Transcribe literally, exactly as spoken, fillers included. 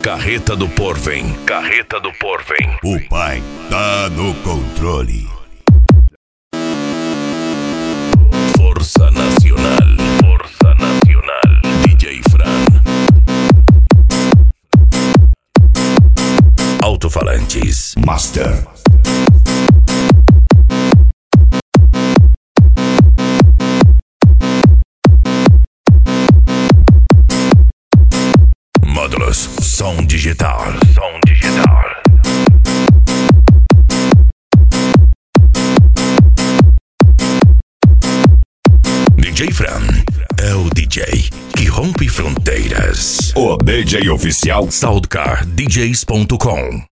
Carreta do Porvem. Carreta do Porvem. O pai tá no controle. Força Nacional. Força Nacional. D J Fran. Alto-falantes. Master. Módulos. Som digital. Som digital. D J Fran é o D J que rompe fronteiras. O D J oficial Soundcar D Js ponto com.